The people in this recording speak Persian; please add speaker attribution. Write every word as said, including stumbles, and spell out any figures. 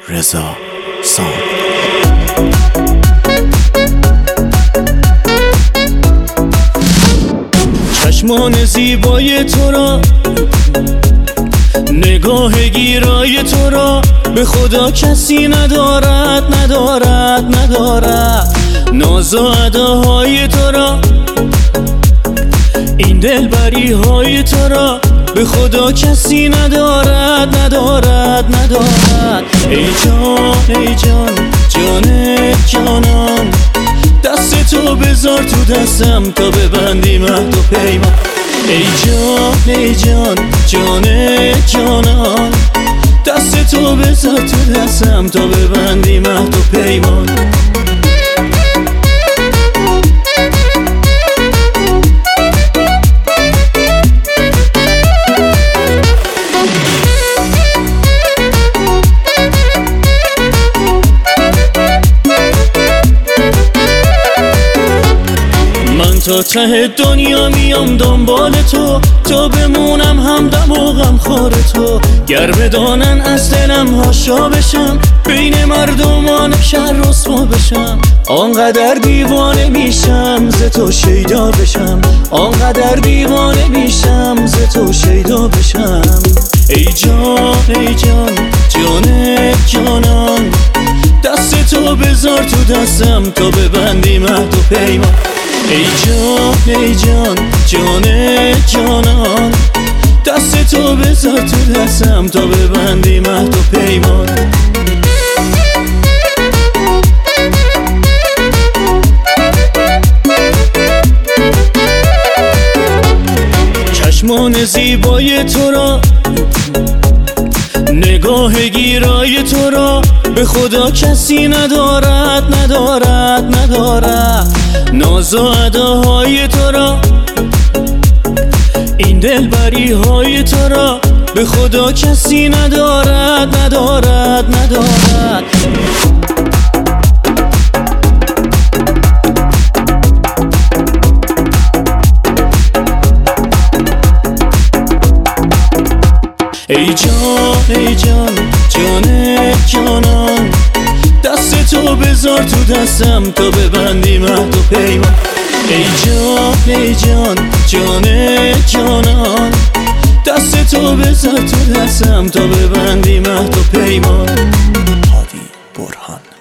Speaker 1: رضا ساند. چشمان زیبای تو را، نگاه گیرای تو را به خدا کسی ندارد ندارد ندارد. ناز و اداهای تو را، این دلبری های تو را به خدا کسی ندارد ندارد ندارد. ای جان ای جان جان جانان، دست تو بذار تو دستم تا ببندیم عهد و پیمان. ای جان ای جان جان جانان، دست تو بذار تو دستم تا ببندیم عهد و پیمان. تا ته دنیا میام دنبال تو، تا بمونم همدم و غمخوار تو. گر بدانن از دلم هاشا بشم، بین مردمان شهر رسوا بشم. آنقدر دیوانه میشم ز تو شیدا بشم، آنقدر دیوانه میشم ز تو شیدا بشم. ای جان ای جان جان جانان، دست تو بذار تو دستم تا ببندیم عهد و پیمان. ای جان ای جان جان جانان، دست تو بذار تو دستم تا ببندیم عهد و پیمان. چشمان زیبای تو را، نگاه گیرای تو را به خدا کسی ندارد ندارد ندارد. ناز و اداهای تو را، این دلبری های تو را به خدا کسی ندارد ندارد ندارد. ای جان ای جان جان جانان، دست تو بذار تو دستم تا ببندیم عهد و پیمان. ای جان ای جان جان جانان، دست تو بذار تو دستم تا ببندیم عهد و پیمان. هادی برهان.